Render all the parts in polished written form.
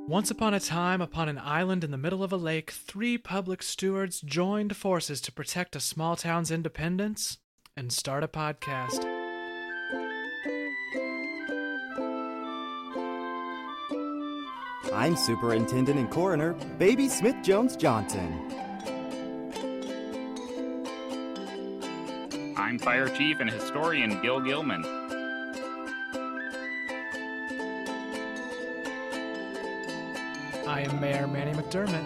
Once upon a time, upon an island in the middle of a lake, three public stewards joined forces to protect a small town's independence and start a podcast. I'm Superintendent and Coroner Baby Smith Jones Johnson. I'm Fire Chief and Historian Gil Gilman. I am Mayor Manny McDermott.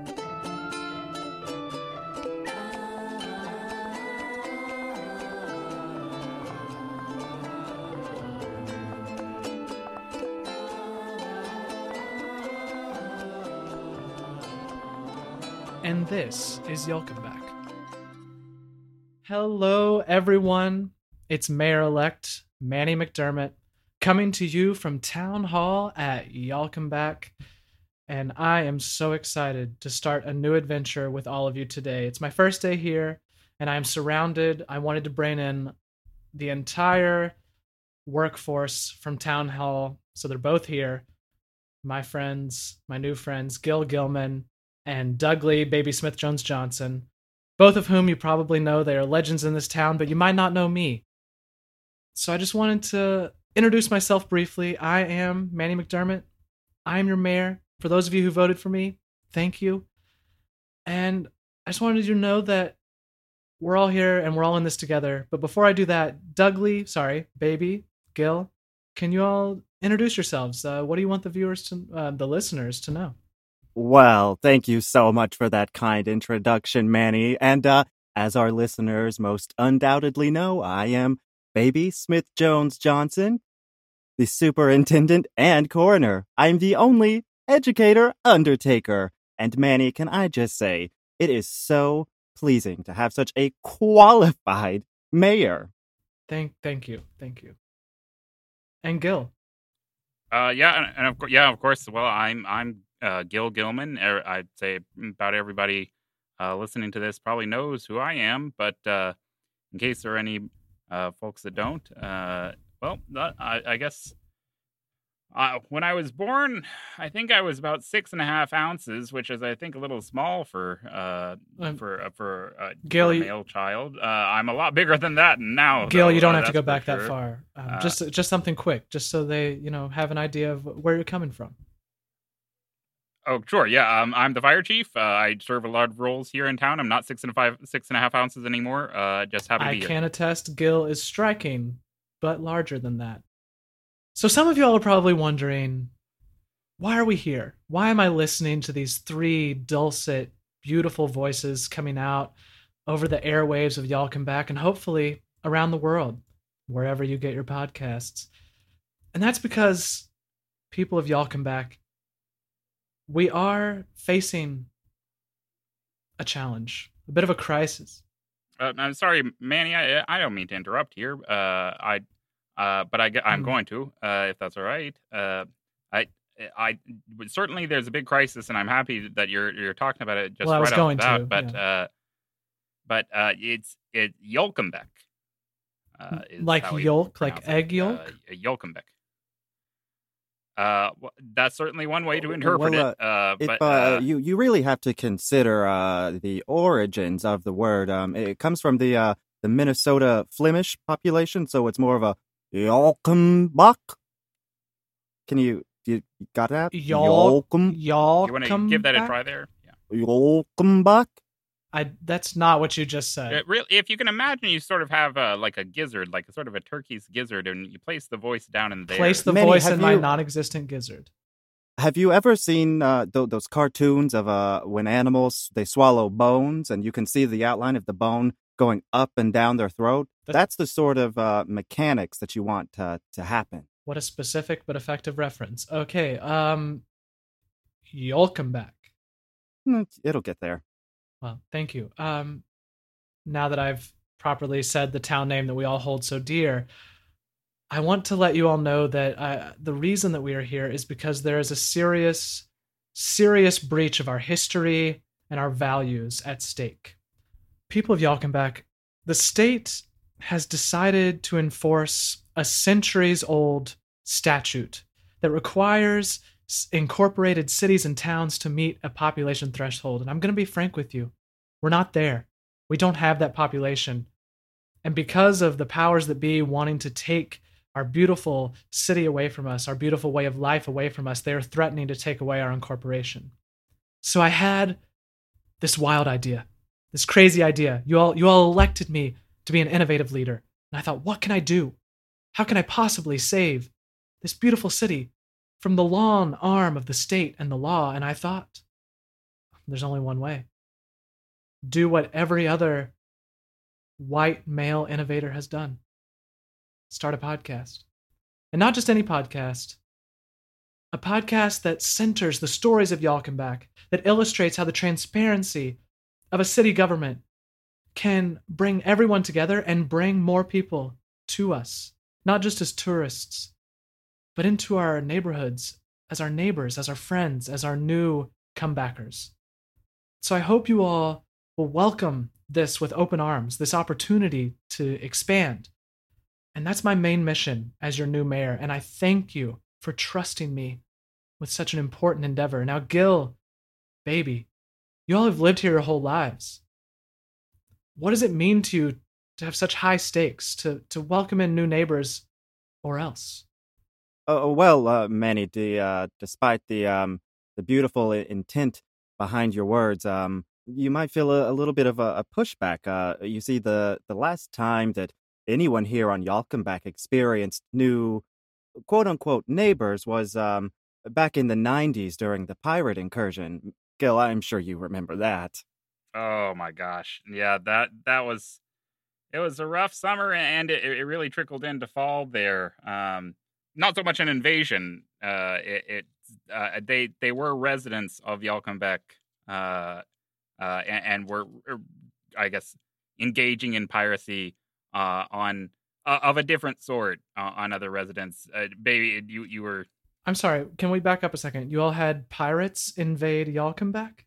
And this is Yolkenbeck. Hello, everyone. It's Mayor-elect Manny McDermott coming to you from Town Hall at Yolkenbeck. And I am so excited to start a new adventure with all of you today. It's my first day here, and I'm surrounded. I wanted to bring in the entire workforce from Town Hall, so they're both here. My friends, my new friends, Gil Gilman and Doug Lee, Baby Smith Jones Johnson, both of whom you probably know. They are legends in this town, but you might not know me. So I just wanted to introduce myself briefly. I am Manny McDermott. I am your mayor. For those of you who voted for me, thank you. And I just wanted you to know that we're all here and we're all in this together. But before I do that, Baby, Gil, can you all introduce yourselves? What do you want the viewers to, the listeners to know? Well, thank you so much for that kind introduction, Manny. And as our listeners most undoubtedly know, I am Baby Smith Jones Johnson, the Superintendent and Coroner. I'm the only educator, undertaker. And Manny, can I just say, it is so pleasing to have such a qualified mayor. Thank you. And Gil. Of course. Well, I'm Gil Gilman. I'd say about everybody listening to this probably knows who I am, but in case there are any folks that don't, I guess. When I was born, I think I was about 6.5 ounces, which is, I think, a little small for a male child. I'm a lot bigger than that now. Gil, though, you don't have to go back sure. that far. Just something quick, just so they, have an idea of where you're coming from. Oh, sure. Yeah. I'm the fire chief. I serve a lot of roles here in town. I'm not 6.5 ounces anymore. Just happen to be I can attest Gil is striking, but larger than that. So some of y'all are probably wondering, why are we here? Why am I listening to these three dulcet, beautiful voices coming out over the airwaves of Yolkenbeck and hopefully around the world, wherever you get your podcasts? And that's because, people of Yolkenbeck, we are facing a challenge, a bit of a crisis. I'm sorry, Manny. I don't mean to interrupt here. I'm going to, if that's all right. I certainly there's a big crisis, and I'm happy that you're talking about it just right off the bat. But it's Yolkenbeck. Like yolk, like egg yolk. Yolkenbeck. That's certainly one way to interpret it. You really have to consider the origins of the word. It comes from the Minnesota Flemish population, so it's more of a Yolkenbach. You got that? Yolkenbach. You want to give that a try there? Yeah. Yolkenbach. That's not what you just said. If you can imagine, you sort of have like a gizzard, like a sort of a turkey's gizzard, and you place the voice down in there. Place the voice in my non-existent gizzard. Have you ever seen those cartoons of when animals, they swallow bones, and you can see the outline of the bone going up and down their throat? That's the sort of mechanics that you want to happen. What a specific but effective reference. Okay, Yolkenbeck. It'll get there. Well, thank you. Now that I've properly said the town name that we all hold so dear, I want to let you all know that the reason that we are here is because there is a serious breach of our history and our values at stake. People of Yolkenbeck, the state has decided to enforce a centuries-old statute that requires incorporated cities and towns to meet a population threshold. And I'm going to be frank with you. We're not there. We don't have that population. And because of the powers that be wanting to take our beautiful city away from us, our beautiful way of life away from us, they're threatening to take away our incorporation. So I had this wild idea, this crazy idea. You all elected me to be an innovative leader. And I thought, what can I do? How can I possibly save this beautiful city from the long arm of the state and the law? And I thought, there's only one way. Do what every other white male innovator has done. Start a podcast. And not just any podcast. A podcast that centers the stories of Yalkenback, that illustrates how the transparency of a city government can bring everyone together and bring more people to us, not just as tourists, but into our neighborhoods, as our neighbors, as our friends, as our new comebackers. So I hope you all will welcome this with open arms, this opportunity to expand. And that's my main mission as your new mayor. And I thank you for trusting me with such an important endeavor. Now, Gil, baby, you all have lived here your whole lives. What does it mean to you to have such high stakes, to welcome in new neighbors, or else? Well, Manny, despite the beautiful intent behind your words, you might feel a little bit of a pushback. You see, the last time that anyone here on Yalkenback experienced new, quote-unquote, neighbors was back in the 90s during the pirate incursion. Gil, I'm sure you remember that. Oh my gosh. Yeah, it was a rough summer, and it really trickled into fall there. Not so much an invasion. They were residents of Yalkenback, and were, I guess, engaging in piracy on of a different sort on other residents. Baby, you were. I'm sorry. Can we back up a second? You all had pirates invade Yalkenback?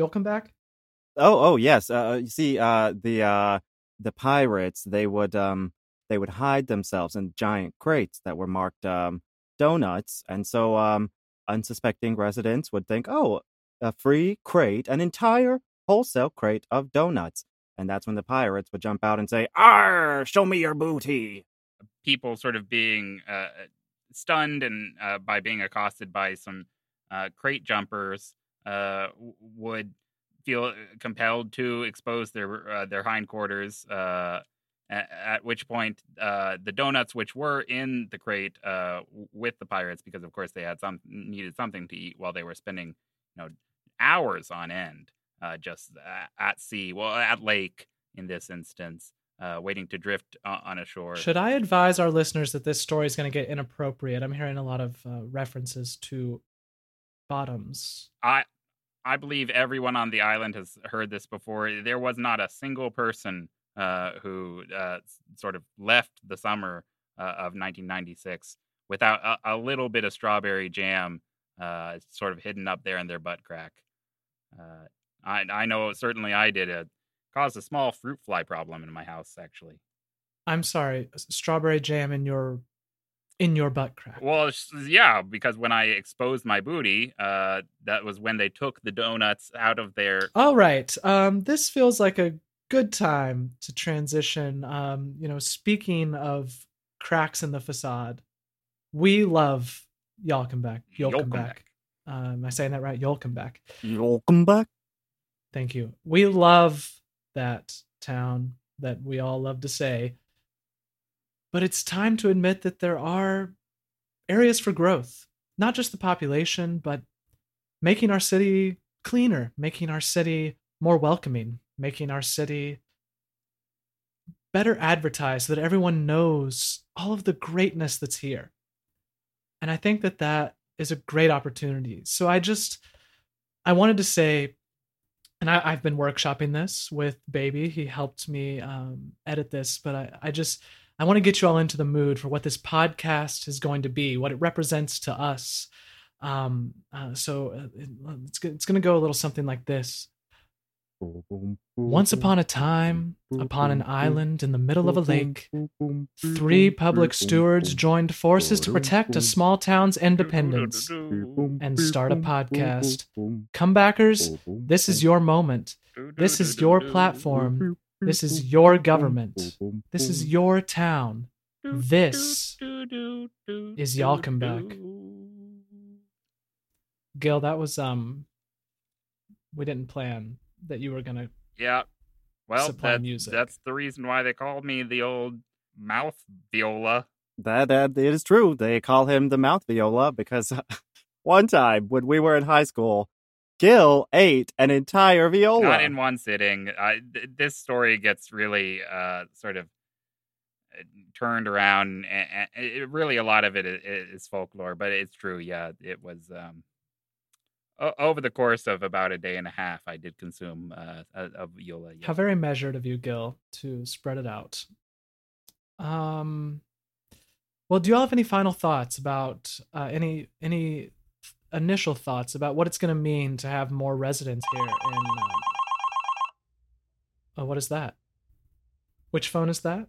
Oh yes. You see, the pirates, they would hide themselves in giant crates that were marked donuts, and so unsuspecting residents would think, oh, a free crate, an entire wholesale crate of donuts. And that's when the pirates would jump out and say, "Arr, show me your booty." People sort of being stunned and by being accosted by some crate jumpers would feel compelled to expose their hindquarters. At which point, the donuts, which were in the crate with the pirates, because of course they needed something to eat while they were spending, hours on end. Just at sea, at lake in this instance, waiting to drift on a shore. Should I advise our listeners that this story is going to get inappropriate? I'm hearing a lot of references to bottoms. I believe everyone on the island has heard this before. There was not a single person who sort of left the summer of 1996 without a little bit of strawberry jam sort of hidden up there in their butt crack. I know certainly I did. It caused a small fruit fly problem in my house, actually. I'm sorry, strawberry jam in your butt crack. Well, yeah, because when I exposed my booty, that was when they took the donuts out of their... All right. This feels like a good time to transition. Speaking of cracks in the facade, we love Yalkenback. Am I saying that right? Yalkenback. Yalkenback? Thank you. We love that town that we all love to say. But it's time to admit that there are areas for growth. Not just the population, but making our city cleaner, making our city more welcoming, making our city better advertised so that everyone knows all of the greatness that's here. And I think that is a great opportunity. So I wanted to say, and I've been workshopping this with Baby. He helped me edit this, but I want to get you all into the mood for what this podcast is going to be, what it represents to us. So it's going to go a little something like this. Once upon a time, upon an island in the middle of a lake, 3 public stewards joined forces to protect a small town's independence and start a podcast. Comebackers, this is your moment. This is your platform. This is your government. This is your town. This is Y'all Come Back. Gil, that was we didn't plan that you were gonna supply music. That's the reason why they called me the old mouth viola. That it is true. They call him the mouth viola because one time when we were in high school, Gil ate an entire viola. Not in one sitting. This story gets really sort of turned around, and really a lot of it is folklore, but it's true. Yeah, it was over the course of about a day and a half, I did consume a viola. Yeah. How very measured of you, Gil, to spread it out. Well, do you all have any final thoughts about any initial thoughts about what it's going to mean to have more residents here in what is that? Which phone is that?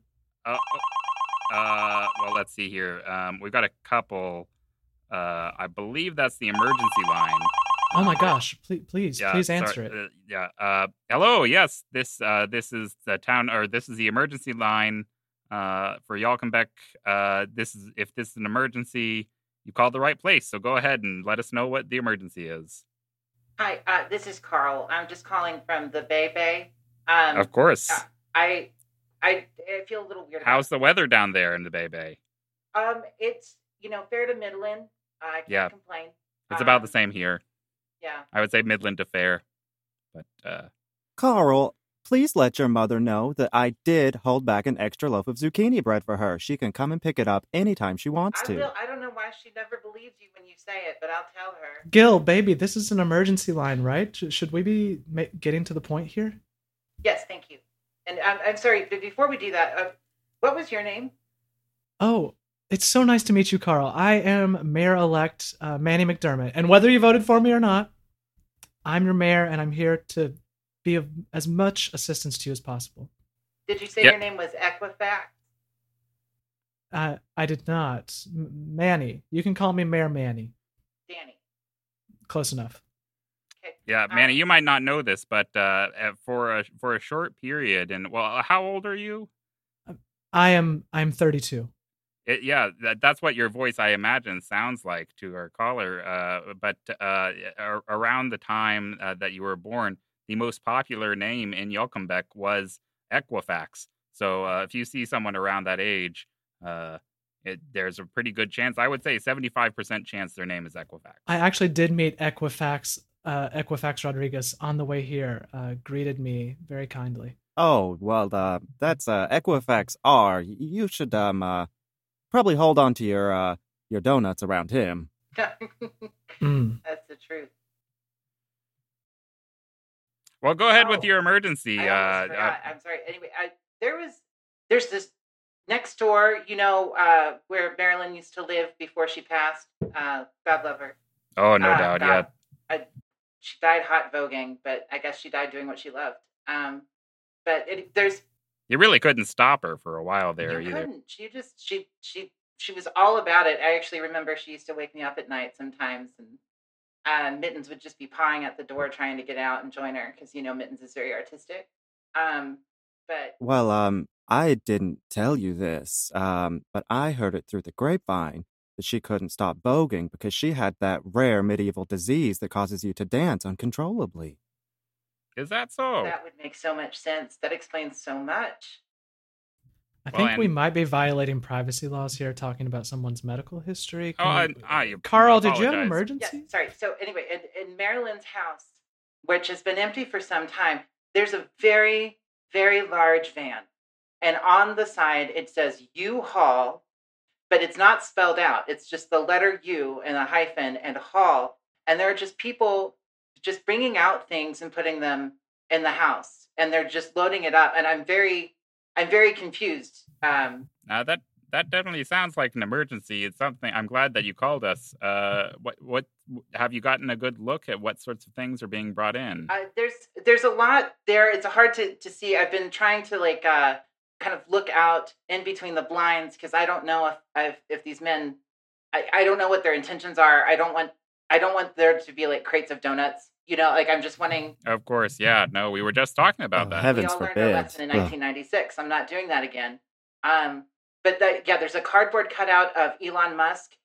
Well, let's see here. We've got a couple. I believe that's the emergency line. Oh my gosh! Please answer it. Hello. Yes, this is the town, or this is the emergency line for Y'all Come Back. If this is an emergency, you called the right place. So go ahead and let us know what the emergency is. Hi, this is Carl. I'm just calling from the Bay. Of course. I feel a little weird. How's the weather down there in the Bay? It's fair to middling. I can't complain. It's about the same here. Yeah. I would say Midland to fair. But Carl, please let your mother know that I did hold back an extra loaf of zucchini bread for her. She can come and pick it up anytime she wants to. I don't know why she never believes you when you say it, but I'll tell her. Gil, baby, this is an emergency line, right? Should we be getting to the point here? Yes, thank you. And I'm sorry, but before we do that, what was your name? Oh, it's so nice to meet you, Carl. I am Mayor-elect Manny McDermott. And whether you voted for me or not, I'm your mayor, and I'm here to be of as much assistance to you as possible. Did you say your name was Equifax? I did not. Manny. You can call me Mayor Manny. Danny. Close enough. Okay. Yeah, Manny, you might not know this, but for a short period, and how old are you? I'm 32. That's what your voice, I imagine, sounds like to our caller. But around the time that you were born, the most popular name in Y'all Come Back was Equifax. So if you see someone around that age, there's a pretty good chance. I would say 75% chance their name is Equifax. I actually did meet Equifax Rodriguez on the way here. Greeted me very kindly. Oh, well, that's Equifax R. You should probably hold on to your donuts around him. That's the truth. Well, go ahead with your emergency. I forgot. I'm sorry. Anyway, there's this next door, where Marilyn used to live before she passed. God love her. Oh, no doubt, yeah. She died hot voguing, but I guess she died doing what she loved. But you really couldn't stop her for a while there either. Couldn't. She was all about it. I actually remember she used to wake me up at night sometimes, and Mittens would just be pawing at the door trying to get out and join her because Mittens is very artistic. Well, I didn't tell you this, but I heard it through the grapevine that she couldn't stop voguing because she had that rare medieval disease that causes you to dance uncontrollably. Is that so? That would make so much sense. That explains so much. I think we might be violating privacy laws here, talking about someone's medical history. Carl, did you have an emergency? Yeah, sorry. So anyway, in Marilyn's house, which has been empty for some time, there's a very, very large van. And on the side, it says U-Haul, but it's not spelled out. It's just the letter U and a hyphen and Haul. And there are just people just bringing out things and putting them in the house. And they're just loading it up. And I'm very confused. That definitely sounds like an emergency. It's something. I'm glad that you called us. What's have you gotten a good look at what sorts of things are being brought in? There's a lot there. It's hard to see. I've been trying to kind of look out in between the blinds because I don't know if these men, I don't know what their intentions are. I don't want there to be like crates of donuts. Like I'm just wanting. Of course, yeah. No, we were just talking about that. We Heavens all learned our forbid. lesson in 1996. I'm not doing that again. But there's a cardboard cutout of Elon Musk.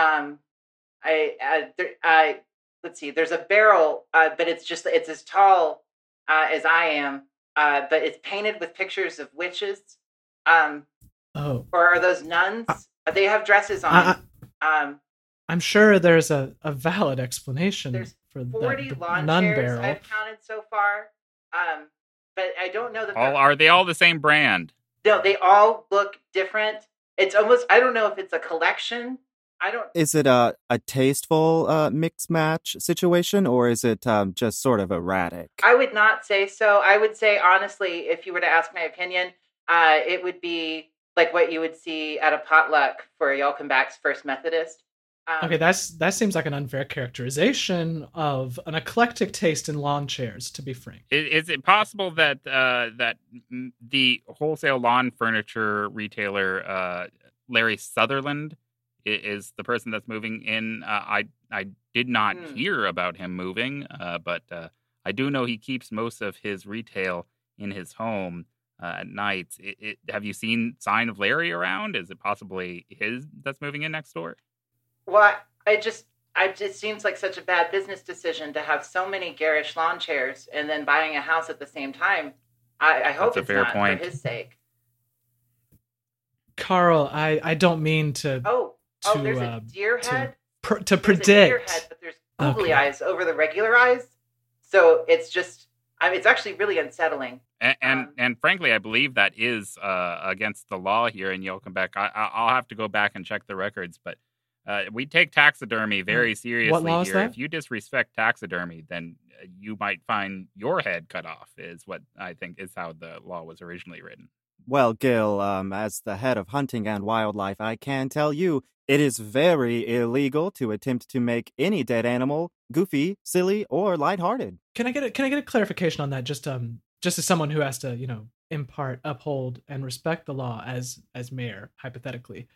Let's see. There's a barrel, but it's as tall as I am. But it's painted with pictures of witches. Oh, Or are those nuns? They have dresses on. I'm sure there's a valid explanation There's for 40 the lawn nun chairs barrel. I've counted so far. But I don't know that Are they all the same brand? No, they all look different. It's almost, I don't know if it's a collection. Is it a tasteful mix match situation, or is it just sort of erratic? I would not say so. I would say, honestly, if you were to ask my opinion, it would be like what you would see at a potluck for Yalkenbach's First Methodist. Okay, that seems like an unfair characterization of an eclectic taste in lawn chairs, to be frank. Is it possible that the wholesale lawn furniture retailer Larry Sutherland is the person that's moving in? I did not hear about him moving, but I do know he keeps most of his retail in his home at night. Have you seen sign of Larry around? Is it possibly his that's moving in next door? Well, it just seems like such a bad business decision to have so many garish lawn chairs and then buying a house at the same time. I hope it's not for his sake. Carl, I don't mean to. There's a deer head. To predict. There's a deer head, but there's googly eyes over the regular eyes. So it's just, it's actually really unsettling. And frankly, I believe that is against the law here in Yalkenbach. I'll have to go back and check the records, but we take taxidermy very seriously what law is here. that? If you disrespect taxidermy, then you might find your head cut off, is what I think is how the law was originally written. Well, Gil, as the head of hunting and wildlife, I can tell you it is very illegal to attempt to make any dead animal goofy, silly, or lighthearted. Can I get a clarification on that? Just as someone who has to, impart, uphold, and respect the law as mayor, hypothetically.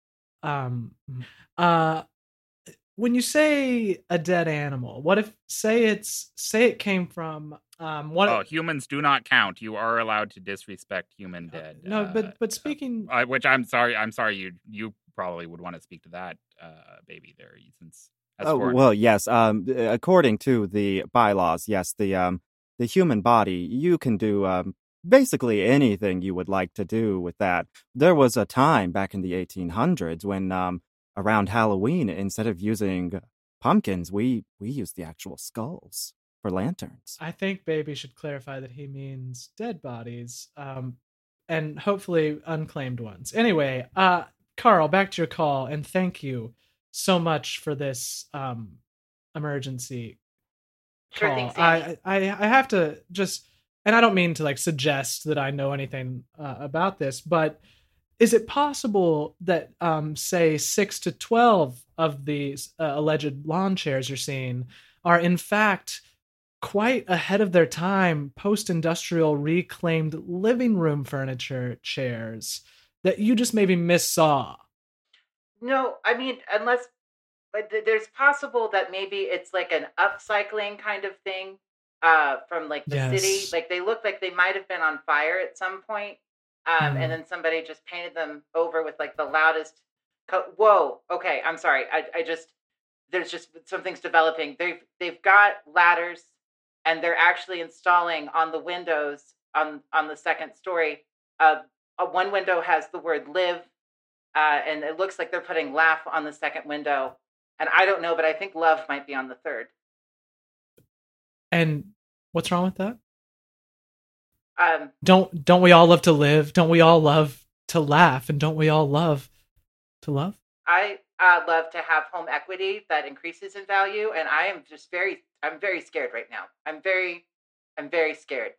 When you say a dead animal, what if say it came from humans do not count. You are allowed to disrespect human dead. No, but speaking, which I'm sorry, you probably would want to speak to that, baby. There, since well, yes. According to the bylaws, yes, the human body, you can do basically anything you would like to do with that. There was a time back in the 1800s when around Halloween, instead of using pumpkins, we used the actual skulls for lanterns. I think baby should clarify that he means dead bodies, and hopefully unclaimed ones. Anyway, Carl, back to your call, and thank you so much for this emergency Sure call. thing, I have to just, and I don't mean to suggest that I know anything about this, but is it possible that say 6 to 12 of these alleged lawn chairs you're seeing are in fact quite ahead of their time, post-industrial reclaimed living room furniture chairs that you just maybe missaw? No, I mean, there's possible that maybe it's like an upcycling kind of thing from the city. Like they look like they might have been on fire at some point. And then somebody just painted them over with the loudest. Whoa. Okay. I'm sorry. There's just some things developing. They've got ladders, and they're actually installing on the windows on the second story. One window has the word "live," and it looks like they're putting "laugh" on the second window. And I don't know, but I think "love" might be on the third. And what's wrong with that? Don't we all love to live? Don't we all love to laugh? And don't we all love to love? I love to have home equity that increases in value, and I'm very scared right now. I'm very scared.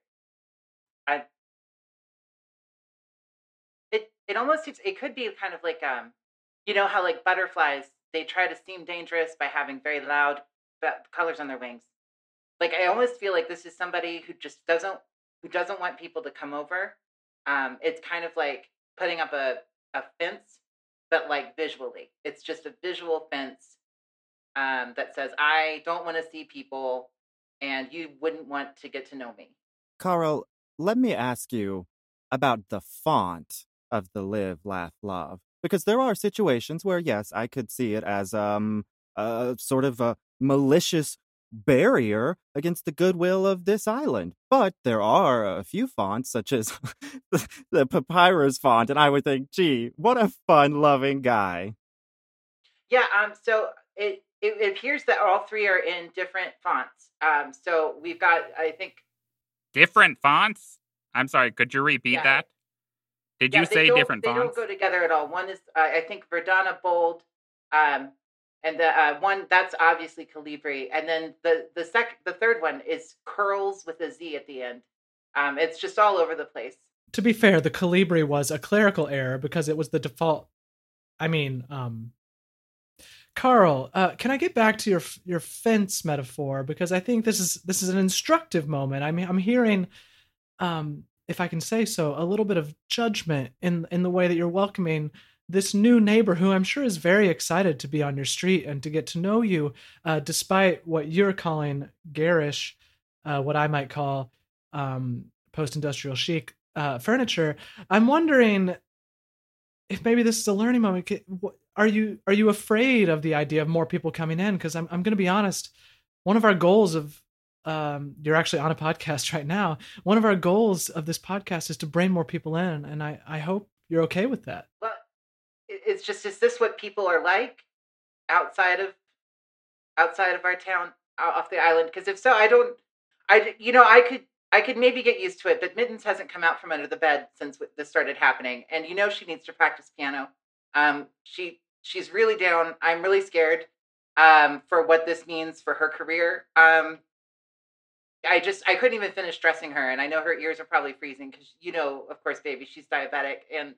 It almost seems it could be kind of like how butterflies, they try to seem dangerous by having very loud colors on their wings. Like, I almost feel like this is somebody who just doesn't want people to come over. It's kind of like putting up a fence, but like visually. It's just a visual fence that says, I don't want to see people, and you wouldn't want to get to know me. Carl, let me ask you about the font of the Live, Laugh, Love. Because there are situations where, yes, I could see it as a sort of a malicious barrier against the goodwill of this island. But there are a few fonts, such as the Papyrus font, and I would think, gee, what a fun-loving guy. Yeah, so it appears that all three are in different fonts. So we've got, I think... Different fonts? I'm sorry, could you repeat that? Did you say different fonts? They don't go together at all. One is, I think, Verdana Bold, and the one that's obviously Calibri, and then the third one is Curls with a Z at the end. It's just all over the place. To be fair, the Calibri was a clerical error because it was the default. I mean, Carl, can I get back to your fence metaphor, because I think this is an instructive moment. I mean, I'm hearing, if I can say so, a little bit of judgment in the way that you're welcoming this new neighbor who I'm sure is very excited to be on your street and to get to know you, despite what you're calling garish, what I might call post-industrial chic furniture. I'm wondering if maybe this is a learning moment. Are you afraid of the idea of more people coming in? Because I'm going to be honest, one of our goals of you're actually on a podcast right now. One of our goals of this podcast is to bring more people in, and I hope you're okay with that. Well, it's just, is this what people are like outside of our town, off the island? Because if so, I could maybe get used to it, but Mittens hasn't come out from under the bed since this started happening, and she needs to practice piano. She's really down. I'm really scared for what this means for her career. I couldn't even finish dressing her, and I know her ears are probably freezing because, of course, baby, she's diabetic, and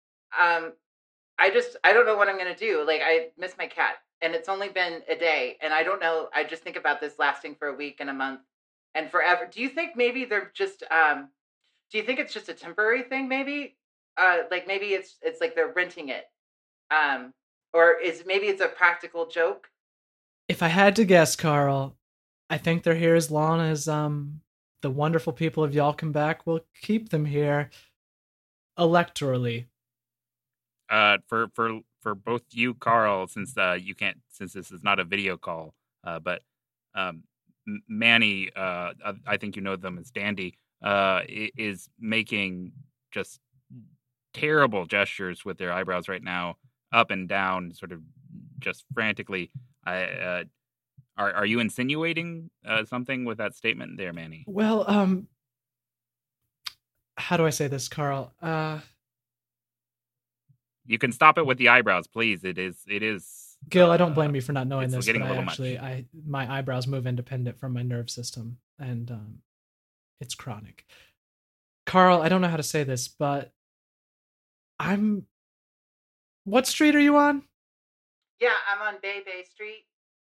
I don't know what I'm gonna do. Like, I miss my cat, and it's only been a day, and I don't know. I just think about this lasting for a week and a month and forever. Do you think maybe they're just? Do you think it's just a temporary thing? Maybe, like maybe it's like they're renting it, or maybe it's a practical joke. If I had to guess, Carl, I think they're here as long as the wonderful people of Yalkenback will keep them here electorally. For both you, Carl, since you can't, since this is not a video call, but Manny, I think you know them as Dandy, is making just terrible gestures with their eyebrows right now, up and down, sort of just frantically. Are you insinuating something with that statement there, Manny? Well, how do I say this, Carl? You can stop it with the eyebrows, please. It is. Gil, I don't blame you for not knowing this, but much. My eyebrows move independent from my nerve system, and it's chronic. Carl, I don't know how to say this, but what street are you on? Yeah, I'm on Bay Street.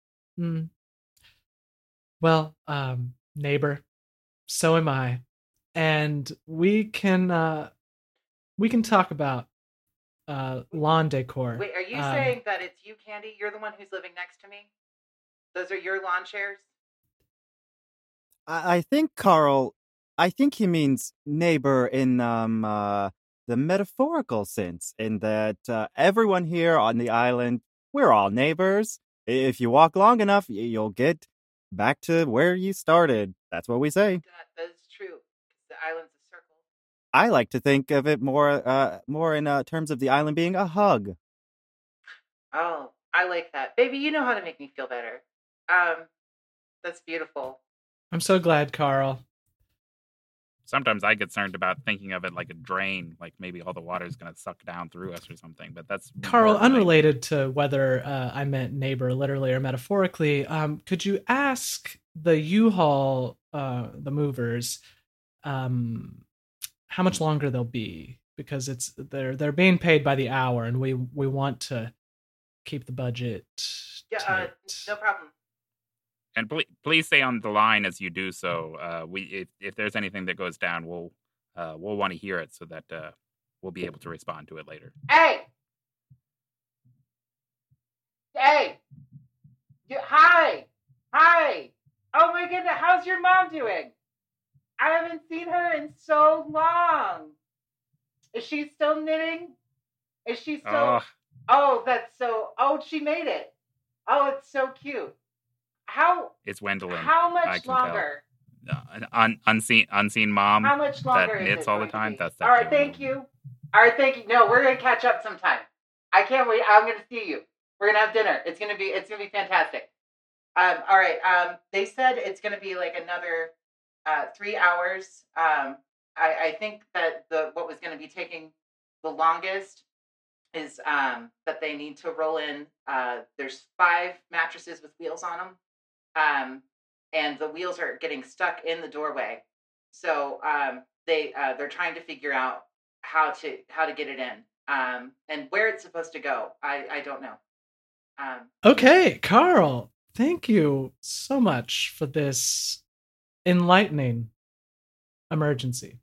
Well, neighbor, so am I, and we can talk about lawn decor. Wait, are you saying that it's you, Candy? You're the one who's living next to me? Those are your lawn chairs? I think, Carl, he means neighbor in the metaphorical sense, in that everyone here on the island, we're all neighbors. If you walk long enough, you'll get back to where you started. That's what we say. That is true. The island's a circle. I like to think of it more in terms of the island being a hug. Oh, I like that. Baby, you know how to make me feel better. That's beautiful. I'm so glad, Carl. Sometimes I get concerned about thinking of it like a drain, like maybe all the water is going to suck down through us or something. But that's Carl, unrelated to whether I meant neighbor literally or metaphorically. Could you ask the U-Haul, the movers, how much longer they'll be? Because they're being paid by the hour, and we want to keep the budget. Yeah, no problem. And please stay on the line as you do so. If there's anything that goes down, we'll want to hear it so that we'll be able to respond to it later. Hey! Hey! Hi! Hi! Oh my goodness, how's your mom doing? I haven't seen her in so long. Is she still knitting? Is she still... Oh, that's so... Oh, she made it. Oh, it's so cute. It's Wendelin. How much longer? Unseen mom. How much longer that is knits it all the time. That's all right. Thank you. All right, thank you. No, we're gonna catch up sometime. I can't wait. I'm gonna see you. We're gonna have dinner. It's gonna be fantastic. All right. They said it's gonna be like another 3 hours. I think that what was gonna be taking the longest is that they need to roll in. There's 5 mattresses with wheels on them, and the wheels are getting stuck in the doorway. So they're trying to figure out how to get it in, and where it's supposed to go. I don't know. Okay, Carl, thank you so much for this enlightening emergency.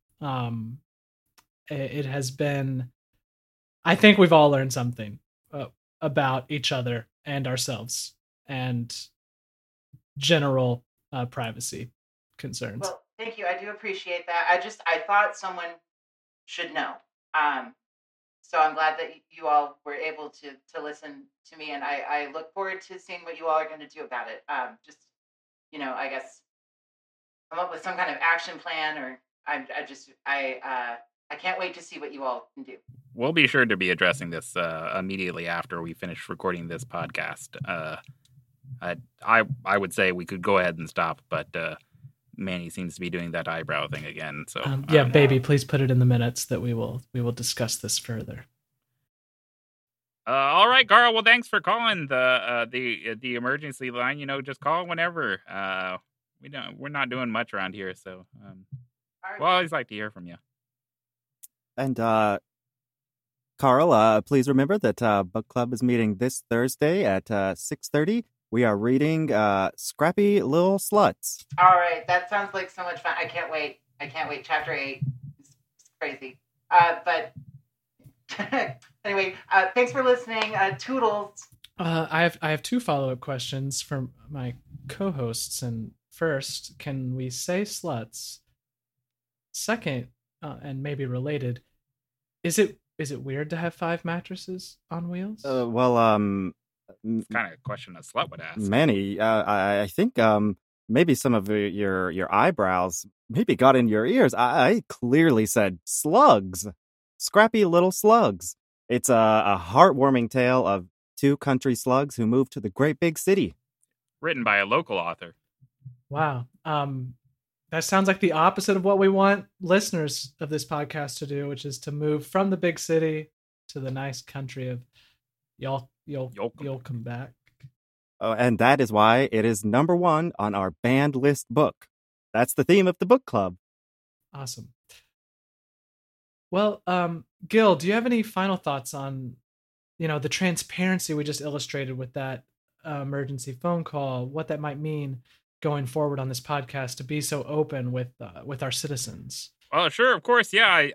It has been. I think we've all learned something about each other and ourselves and general privacy concerns. Well, thank you. I do appreciate that. I thought someone should know. So I'm glad that you all were able to listen to me, and I look forward to seeing what you all are going to do about it. Just, I guess come up with some kind of action plan, or I can't wait to see what you all can do. We'll be sure to be addressing this immediately after we finish recording this podcast. I would say we could go ahead and stop, but Manny seems to be doing that eyebrow thing again. So baby, please put it in the minutes that we will discuss this further. All right, Carl. Well, thanks for calling the emergency line. Just call whenever. We're not doing much around here, so we'll always like to hear from you. And Carl, please remember that book club is meeting this Thursday at 6:30. We are reading Scrappy Little Sluts. All right, that sounds like so much fun. I can't wait. Chapter 8 is crazy. But anyway, thanks for listening. Toodles. I have 2 follow-up questions from my co-hosts. And first, can we say sluts? Second, and maybe related, is it weird to have 5 mattresses on wheels? It's kind of a question a slut would ask. Manny, I think maybe some of your eyebrows maybe got in your ears. I clearly said slugs. Scrappy little slugs. It's a heartwarming tale of 2 country slugs who moved to the great big city. Written by a local author. Wow. That sounds like the opposite of what we want listeners of this podcast to do, which is to move from the big city to the nice country of You'll come back. Oh, and that is why it is number 1 on our banned list book. That's the theme of the book club. Awesome. Well, Gil, do you have any final thoughts on, the transparency we just illustrated with that emergency phone call, what that might mean going forward on this podcast to be so open with our citizens? Well, sure, of course, yeah.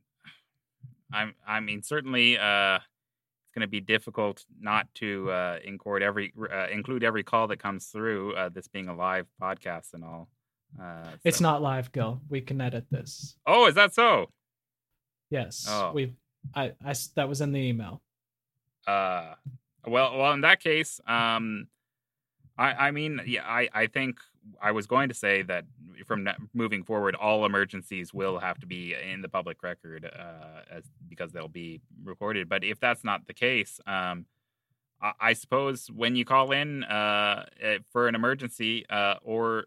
I mean, certainly, it's going to be difficult not to include every call that comes through. This being a live podcast and all. It's not live, Gil. We can edit this. Oh, is that so? Yes. Oh. I that was in the email. Well, in that case, I mean, yeah, I think I was going to say that from moving forward, all emergencies will have to be in the public record because they'll be recorded. But if that's not the case, I suppose when you call in for an emergency or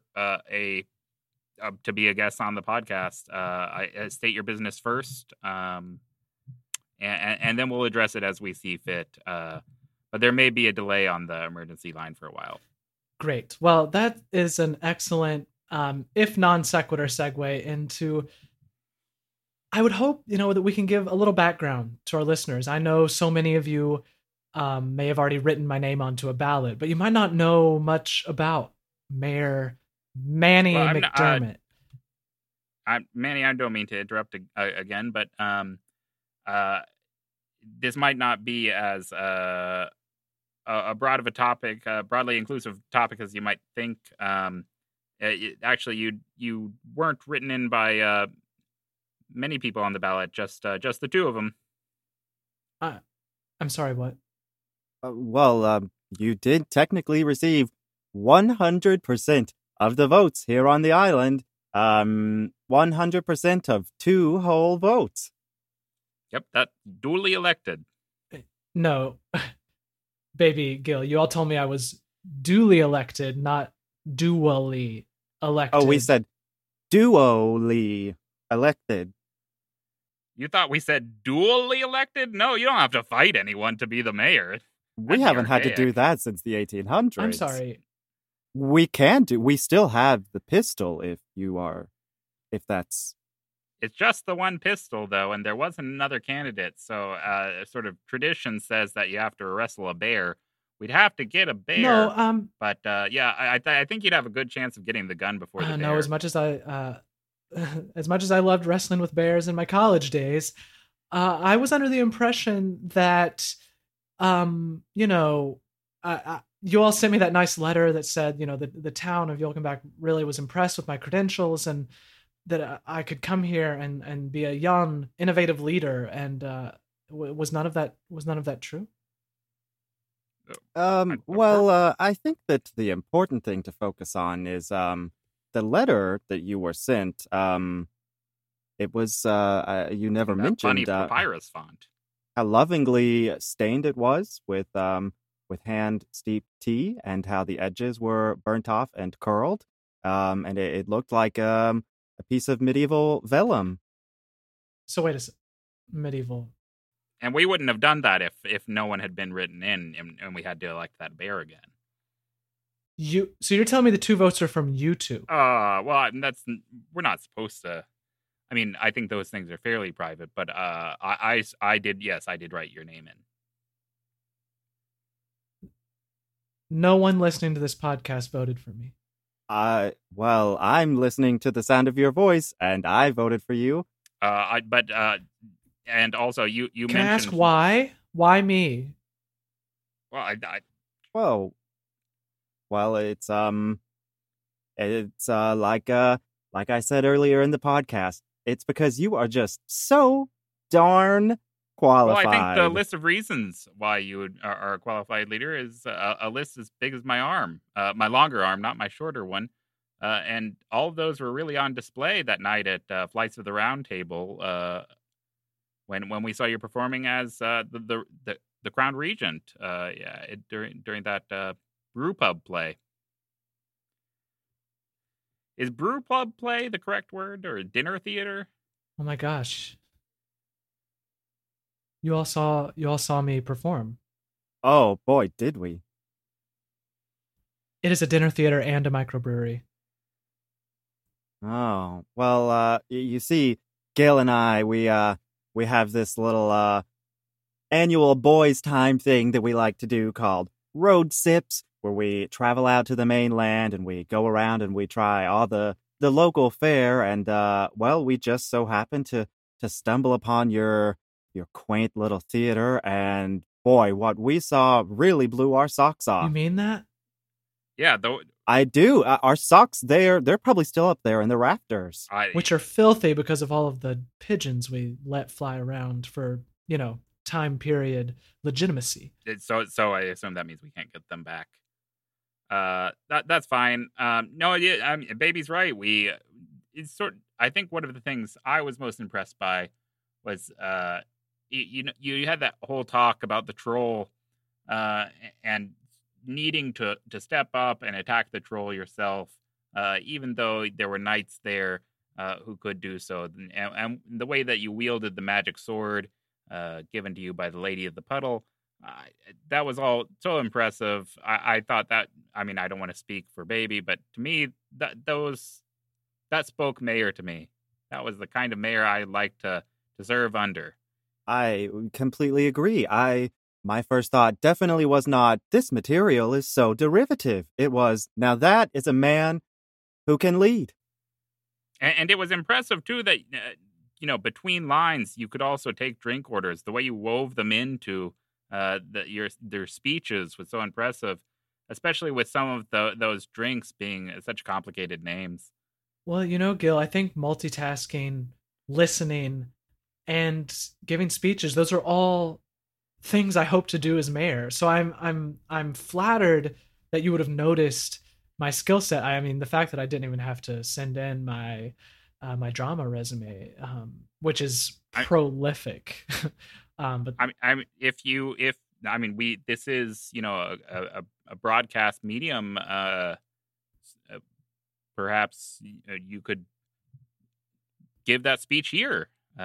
to be a guest on the podcast, state your business first, and then we'll address it as we see fit. But there may be a delay on the emergency line for a while. Great. Well, that is an excellent, if non sequitur segue into, I would hope, that we can give a little background to our listeners. I know so many of you may have already written my name onto a ballot, but you might not know much about Mayor Manny Well, McDermott. Manny, I don't mean to interrupt again, but uh, this might not be as a broad of a topic, broadly inclusive topic as you might think. Actually, you weren't written in by many people on the ballot, just the two of them. I'm sorry, what? You did technically receive 100% of the votes here on the island. 100% of 2 whole votes. Yep, that duly elected. No, baby Gil, you all told me I was duly elected, not dually elected. Oh, we said dually elected. You thought we said dually elected? No, you don't have to fight anyone to be the mayor. We haven't had to do that since the 1800s. I'm sorry. We can do. We still have the pistol if that's. It's just the one pistol, though, and there wasn't another candidate. So, sort of tradition says that you have to wrestle a bear. We'd have to get a bear. No, but yeah, I think you'd have a good chance of getting the gun before the bear. No, as much as I loved wrestling with bears in my college days, I was under the impression that, you all sent me that nice letter that said, the town of Yolkenbach really was impressed with my credentials and that I could come here and be a young, innovative leader. And was none of that true? I think that the important thing to focus on is the letter that you were sent. It was you never mentioned funny papyrus font. How lovingly stained it was with hand steeped tea, and how the edges were burnt off and curled. And it looked like a piece of medieval vellum. So wait a second. Medieval. And we wouldn't have done that if no one had been written in and we had to elect that bear again. So you're telling me the 2 votes are from you two? Well, we're not supposed to. I mean, I think those things are fairly private, but I did write your name in. No one listening to this podcast voted for me. I'm listening to the sound of your voice, and I voted for you. And also you Can mentioned. I ask why? Why me? Well, it's like I said earlier in the podcast, it's because you are just so darn qualified. Well, I think the list of reasons why you are a qualified leader is a list as big as my arm, my longer arm, not my shorter one. And all of those were really on display that night at Flights of the Round Table when we saw you performing as the Crown Regent during that brew pub play. Is brew pub play the correct word, or dinner theater? Oh my gosh. You all saw me perform. Oh boy, did we. It is a dinner theater and a microbrewery. Oh, well, you see, Gail and I, we have this little annual boys' time thing that we like to do called Road Sips, where we travel out to the mainland and we go around and we try all the local fare. And we just so happen to stumble upon your quaint little theater, and boy, what we saw really blew our socks off. You mean that? Yeah, though. I do. Our socks, they're probably still up there in the rafters. Which are filthy because of all of the pigeons we let fly around for, time period legitimacy. So I assume that means we can't get them back. That's fine. No, yeah, I mean, baby's right. I think one of the things I was most impressed by was, you had that whole talk about the troll, and needing to step up and attack the troll yourself, even though there were knights there who could do so. And the way that you wielded the magic sword given to you by the Lady of the Puddle, that was all so impressive. I thought that, I mean, I don't want to speak for baby, but to me, that spoke mayor to me. That was the kind of mayor I like to serve under. I completely agree. I my first thought definitely was not, this material is so derivative. It was, now that is a man who can lead. And it was impressive, too, that, between lines, you could also take drink orders. The way you wove them into their speeches was so impressive, especially with some of those drinks being such complicated names. Well, Gil, I think multitasking, listening, and giving speeches, those are all things I hope to do as mayor. So I'm flattered that you would have noticed my skill set. I mean, the fact that I didn't even have to send in my my drama resume, which is prolific. But this is a broadcast medium. Perhaps you could give that speech here.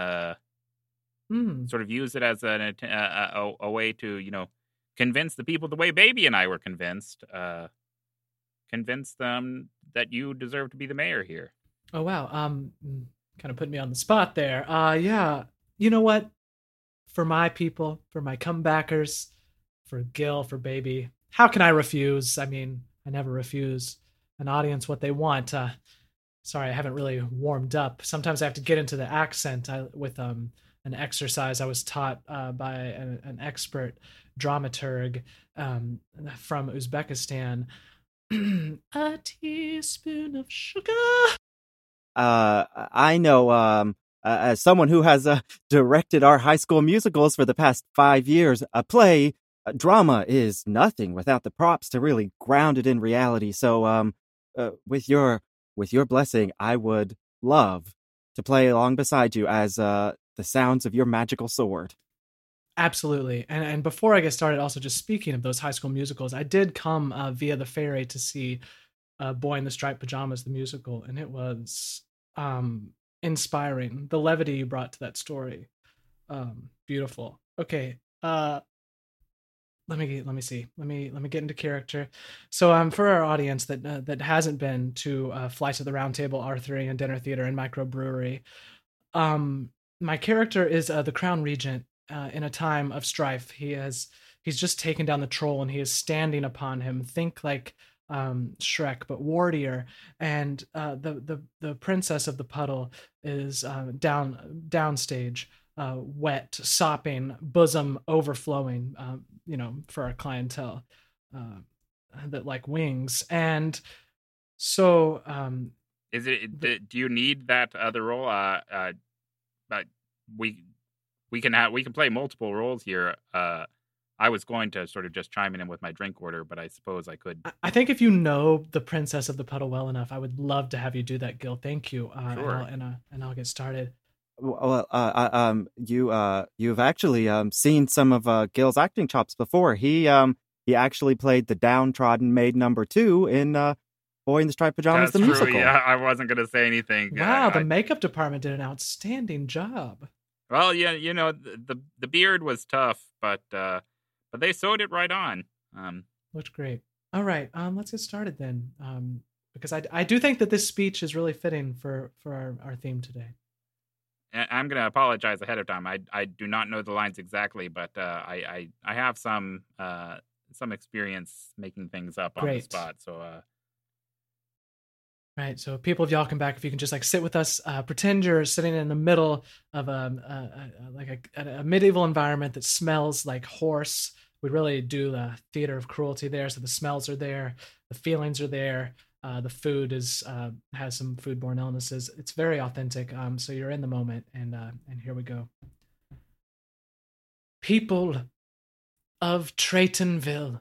Sort of use it as a way to convince the people the way Baby and I were convinced. Convince them that you deserve to be the mayor here. Oh wow, kind of put me on the spot there. Yeah, you know what? For my people, for my comebackers, for Gil, for Baby, how can I refuse? I mean, I never refuse an audience what they want. Sorry, I haven't really warmed up. Sometimes I have to get into the accent with an exercise I was taught by an expert dramaturg from Uzbekistan. A teaspoon of sugar. I know, as someone who has directed our high school musicals for the past 5 years, a play, drama is nothing without the props to really ground it in reality. So, with your blessing, I would love to play along beside you as the sounds of your magical sword. Absolutely. And before I get started, also just speaking of those high school musicals, I did come via the ferry to see Boy in the Striped Pajamas, the musical, and it was inspiring. The levity you brought to that story, beautiful. Okay, let me see. Let me get into character. So for our audience that hasn't been to Flights of the Round Table, Arthurian Dinner Theater, and Microbrewery, my character is the Crown Regent. In a time of strife, he's just taken down the troll and he is standing upon him. Think like Shrek, but warrior. And the princess of the puddle is downstage, wet, sopping, bosom overflowing. For our clientele that like wings. And so, is it? Do you need that other role? But we can play multiple roles here. I was going to sort of just chime in with my drink order, but I suppose I could. I think if you know the Princess of the Puddle well enough, I would love to have you do that, Gil. Thank you. Sure. And I'll get started. Well, you've actually seen some of Gil's acting chops before. He actually played the downtrodden maid number 2 in Boy in the Striped Pajamas, the musical. Yeah, I wasn't going to say anything. Wow, the makeup department did an outstanding job. Well, yeah, the beard was tough, but they sewed it right on. Looked great. All right, let's get started then, because I do think that this speech is really fitting for our theme today. I'm going to apologize ahead of time. I do not know the lines exactly, but I have some experience making things up on the spot. So. Right, so people of Y'all Come Back, if you can just like sit with us, pretend you're sitting in the middle of a medieval environment that smells like horse. We really do the theater of cruelty there, so the smells are there, the feelings are there, the food has some foodborne illnesses. It's very authentic. So you're in the moment, and here we go. People of Traytonville,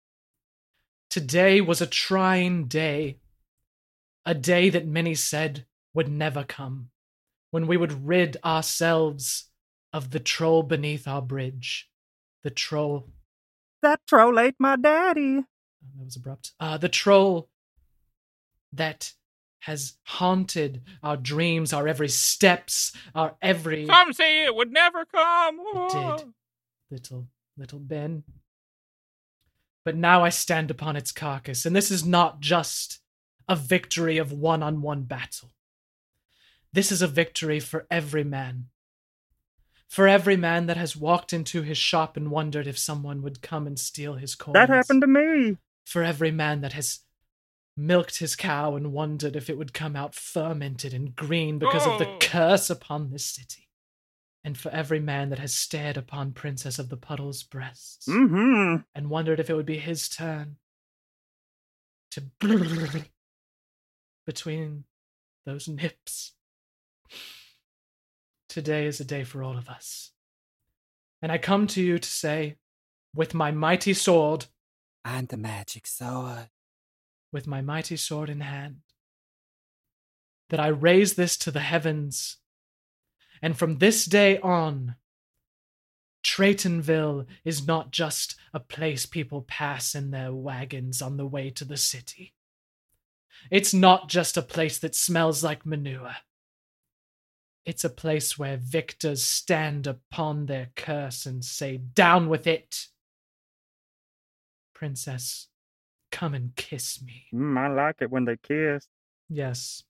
today was a trying day. A day that many said would never come, when we would rid ourselves of the troll beneath our bridge. The troll. That troll ate my daddy. That was abrupt. The troll that has haunted our dreams, our every steps, our every... Some say it would never come. It did, little Ben. But now I stand upon its carcass, and this is not just a victory of one-on-one battle. This is a victory for every man. For every man that has walked into his shop and wondered if someone would come and steal his coins. That happened to me. For every man that has milked his cow and wondered if it would come out fermented and green because of the Oh. curse upon this city. And for every man that has stared upon Princess of the Puddle's breasts Mm-hmm. and wondered if it would be his turn to between those nips. Today is a day for all of us. And I come to you to say, with my mighty sword, And the magic sword. with my mighty sword in hand, that I raise this to the heavens, and from this day on, Traytonville is not just a place people pass in their wagons on the way to the city. It's not just a place that smells like manure. It's a place where victors stand upon their curse and say, "Down with it!" Princess, come and kiss me. I like it when they kiss. Yes.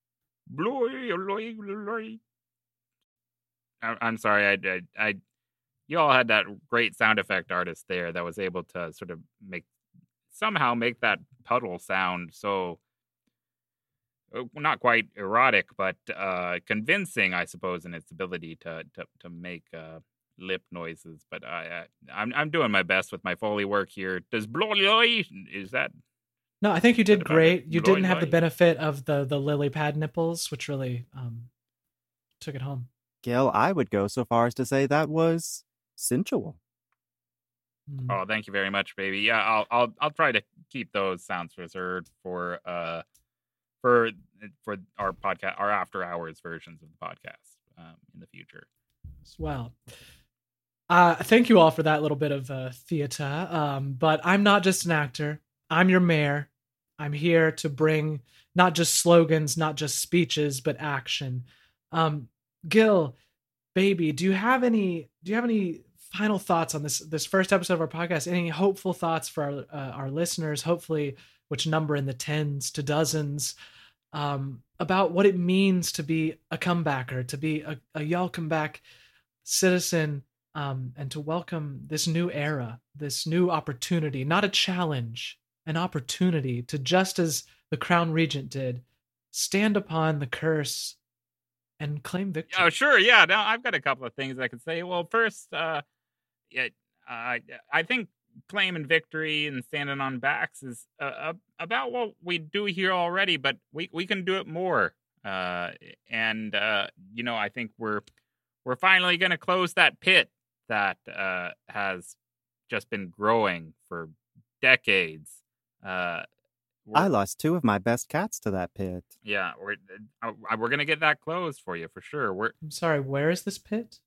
I'm sorry. You all had that great sound effect artist there that was able to sort of somehow make that puddle sound so not quite erotic, but convincing, I suppose, in its ability to make lip noises. But I'm doing my best with my Foley work here. Does is that? No, I think you did About great. it. You didn't have the Bloy. benefit of the lily pad nipples, which really took it home. Gil, I would go so far as to say that was sensual. Mm. Oh, thank you very much, baby. Yeah, I'll try to keep those sounds reserved for our podcast, our after hours versions of the podcast in the future. As well. Thank you all for that little bit of theater. But I'm not just an actor. I'm your mayor. I'm here to bring not just slogans, not just speeches, but action. Gil, baby, do you have any final thoughts on this first episode of our podcast? Any hopeful thoughts for our listeners, hopefully which number in the tens to dozens, about what it means to be a comebacker, to be a y'all come back citizen, and to welcome this new era, this new opportunity, not a challenge, an opportunity to, just as the Crown Regent did, stand upon the curse and claim victory. Oh, sure. Yeah. Now I've got a couple of things I could say. Well, first, I think claiming victory and standing on backs is about what we do here already, but we can do it more. I think we're finally going to close that pit that has just been growing for decades. I lost 2 of my best cats to that pit. Yeah, we're gonna get that closed for you for sure. I'm sorry, where is this pit?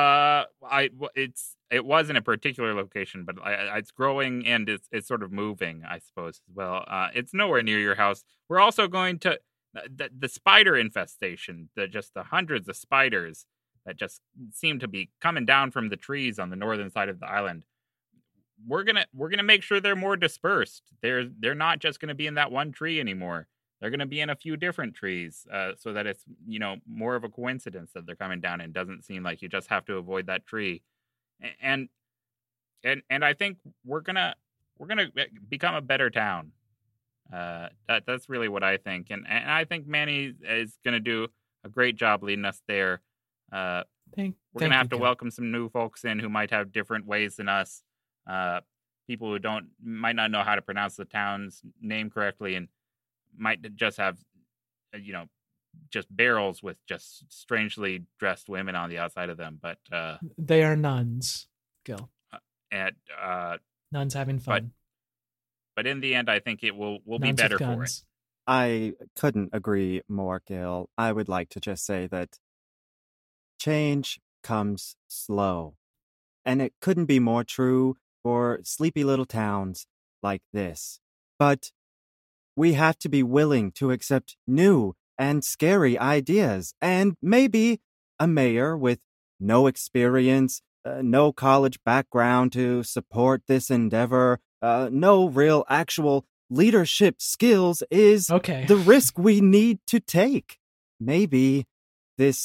It was in a particular location, but it's growing and it's sort of moving, I suppose, as well. It's nowhere near your house. We're also going to the spider infestation, the hundreds of spiders that just seem to be coming down from the trees on the northern side of the island. We're gonna make sure they're more dispersed. They're not just gonna be in that one tree anymore. They're gonna be in a few different trees, so that it's more of a coincidence that they're coming down and doesn't seem like you just have to avoid that tree. And I think we're gonna become a better town. That's really what I think, and I think Manny is gonna do a great job leading us there. We're gonna have to welcome some new folks in who might have different ways than us. People who might not know how to pronounce the town's name correctly and might just have just barrels with just strangely dressed women on the outside of them, but they are nuns, Gil. And nuns having fun. But in the end, I think it will nuns be better for it. I couldn't agree more, Gil. I would like to just say that change comes slow, and it couldn't be more true for sleepy little towns like this. But we have to be willing to accept new and scary ideas, and maybe a mayor with no experience, no college background to support this endeavor, no real actual leadership skills is okay. the risk we need to take. Maybe this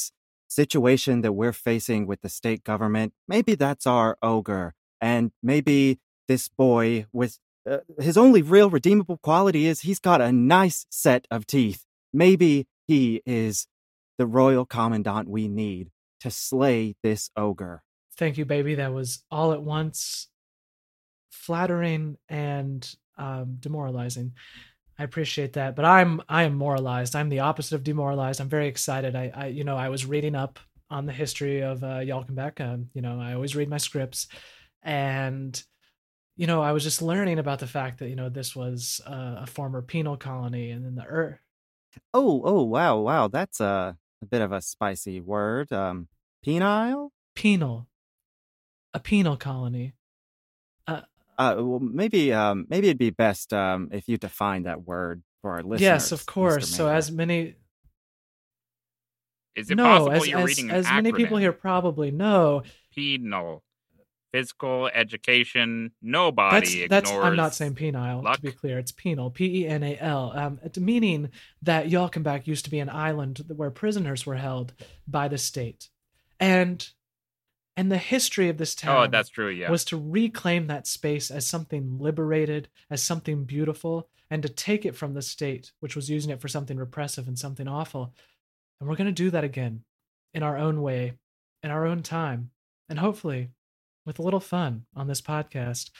situation that we're facing with the state government, maybe that's our ogre. And maybe this boy with his only real redeemable quality is he's got a nice set of teeth. Maybe he is the royal commandant we need to slay this ogre. Thank you, baby. That was all at once flattering and demoralizing. I appreciate that, but I am moralized. I'm the opposite of demoralized. I'm very excited. I was reading up on the history of Yalkenbeck. I always read my scripts, and I was just learning about the fact that this was a former penal colony, and then the Earth. Oh, wow. That's a bit of a spicy word. Penile? Penal, a penal colony. Well, maybe it'd be best if you define that word for our listeners. Yes, of course. Mr. So Mayor. as many Is it possible you're reading an as many people acronym? here probably know, Penal. Physical education. Nobody that's ignores. I'm not saying penile, luck. to be clear. It's penal, Penal, meaning that Yalkenbeck used to be an island where prisoners were held by the state, and the history of this town. Oh, that's true, yeah. Was to reclaim that space as something liberated, as something beautiful, and to take it from the state, which was using it for something repressive and something awful. And we're going to do that again, in our own way, in our own time, and hopefully with a little fun on this podcast.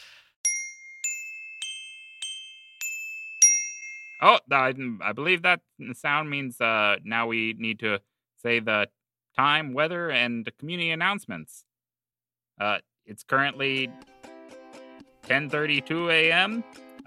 Oh, I believe that sound means now we need to say the time, weather, and community announcements. It's currently 10:32 a.m.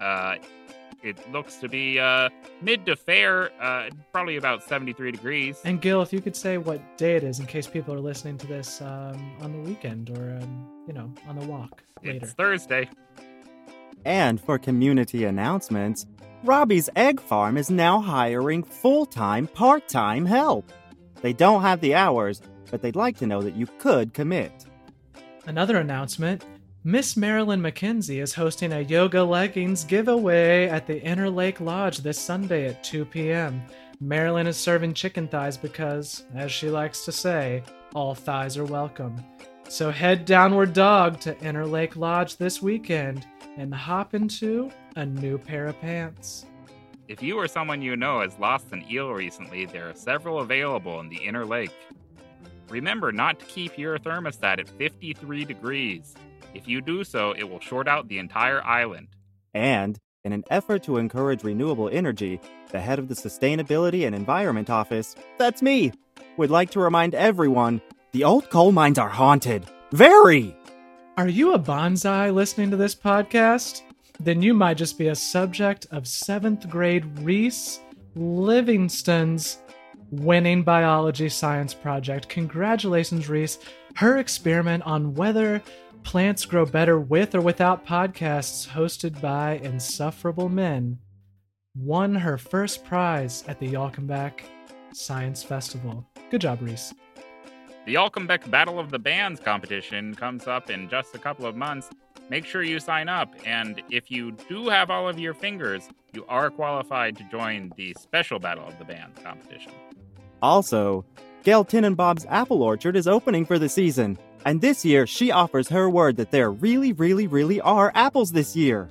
It looks to be mid to fair, probably about 73 degrees. And Gil, if you could say what day it is in case people are listening to this on the weekend or, on the walk later. It's Thursday. And for community announcements, Robbie's Egg Farm is now hiring full-time, part-time help. They don't have the hours, but they'd like to know that you could commit. Another announcement, Miss Marilyn McKenzie is hosting a yoga leggings giveaway at the Inner Lake Lodge this Sunday at 2 p.m. Marilyn is serving chicken thighs because, as she likes to say, all thighs are welcome. So head downward dog to Inner Lake Lodge this weekend and hop into a new pair of pants. If you or someone you know has lost an eel recently, there are several available in the Inner Lake. Remember not to keep your thermostat at 53 degrees. If you do so, it will short out the entire island. And, in an effort to encourage renewable energy, the head of the Sustainability and Environment Office, that's me, would like to remind everyone the old coal mines are haunted. Very! Are you a bonsai listening to this podcast? Then you might just be a subject of 7th grade Reese Livingston's winning biology science project. Congratulations, Reese. Her experiment on whether plants grow better with or without podcasts hosted by insufferable men won her first prize at the Yalkenbeck Science Festival. Good job, Reese. The Yalkenbeck Battle of the Bands competition comes up in just a couple of months. Make sure you sign up, and if you do have all of your fingers, you are qualified to join the special Battle of the Bands competition. Also, Gail Tinenbaum's apple orchard is opening for the season, and this year she offers her word that there really, really, really are apples this year.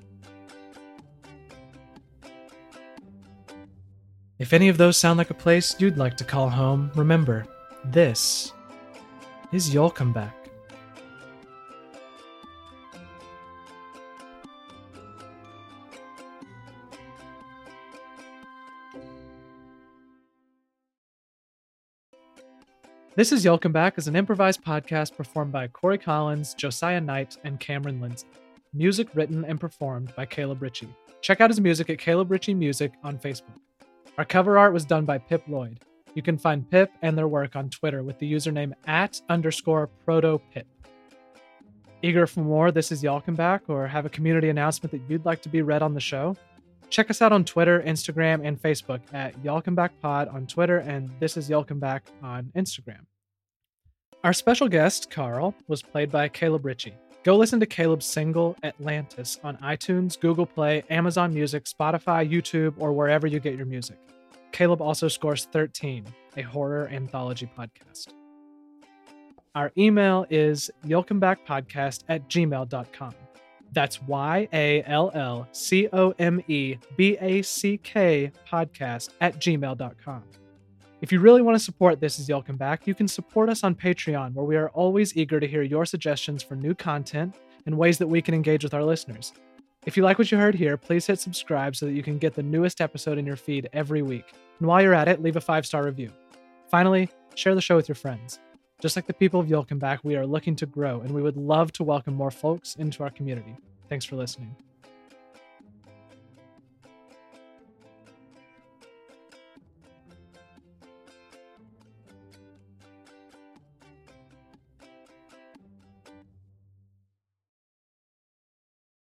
If any of those sound like a place you'd like to call home, remember, this is Yalkenbeck. This is Yalkenbeck is an improvised podcast performed by Corey Collins, Josiah Knight, and Cameron Lindsay. Music written and performed by Caleb Ritchie. Check out his music at Caleb Ritchie Music on Facebook. Our cover art was done by Pip Lloyd. You can find Pip and their work on Twitter with the username @_protopip. Eager for more This is Yalkenbeck or have a community announcement that you'd like to be read on the show? Check us out on Twitter, Instagram, and Facebook at YalkenbeckPod on Twitter and This is Yalkenbeck on Instagram. Our special guest, Carl, was played by Caleb Ritchie. Go listen to Caleb's single, Atlantis, on iTunes, Google Play, Amazon Music, Spotify, YouTube, or wherever you get your music. Caleb also scores 13, a horror anthology podcast. Our email is yallcomebackpodcast@gmail.com. That's YALLCOMEBACK podcast@gmail.com. If you really want to support This Is Y'all Come Back, you can support us on Patreon, where we are always eager to hear your suggestions for new content and ways that we can engage with our listeners. If you like what you heard here, please hit subscribe so that you can get the newest episode in your feed every week. And while you're at it, leave a 5-star review. Finally, share the show with your friends. Just like the people of Y'all Come Back, we are looking to grow, and we would love to welcome more folks into our community. Thanks for listening.